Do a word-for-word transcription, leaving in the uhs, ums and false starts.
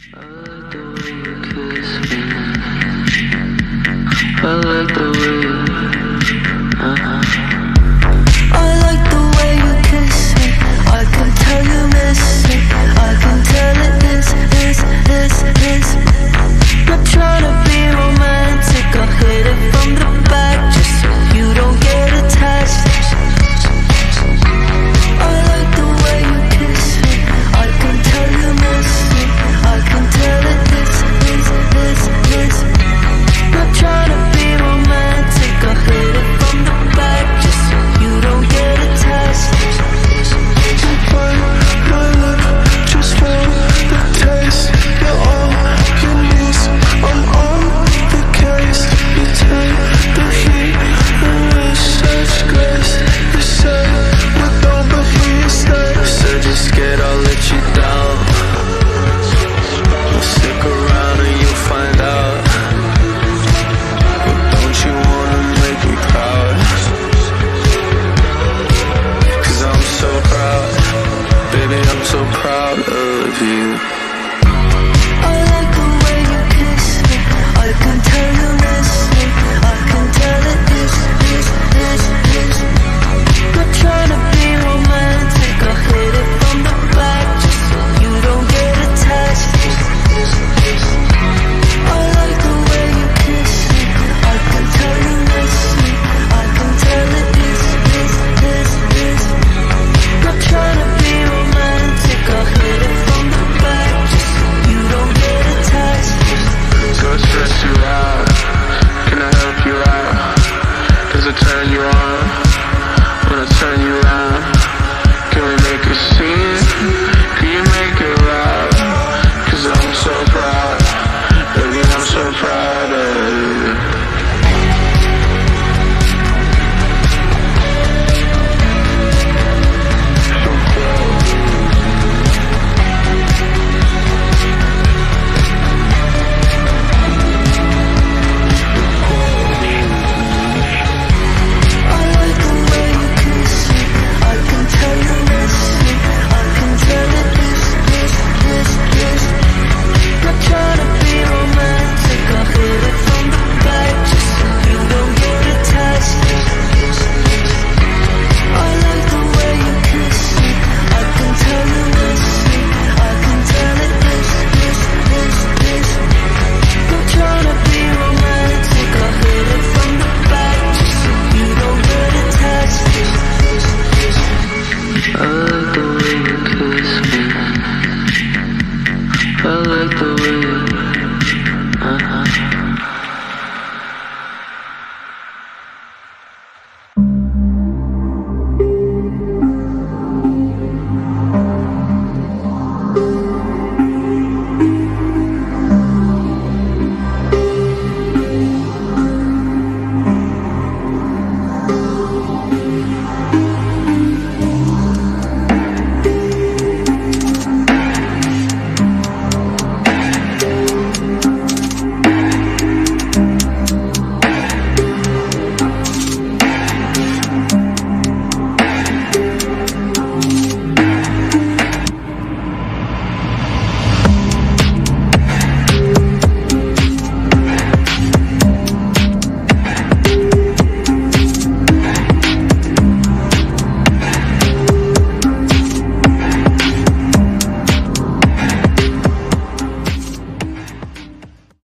I like the way you kiss me. I like the way you, uh-huh. I like the way you kiss me. I can tell you miss me. I can tell it is, is, is, is. Not trying to be romantic. I'll hit it from the back just so you don't get attached. I like the way you kiss me. I can tell you miss me. I can tell it is, is, is, is. Not trying to be romantic. I'll hit it from the back just so you don't get attached. You bite my lip just for the taste. You're all you need. I'm on the case. You take the heat and with such grace. You say you don't, but here you stay. Said you're scared I'll let you down. Well, stick around and you'll find out. But don't you wanna make me proud? Cause I'm so proud, baby, I'm so proud of you.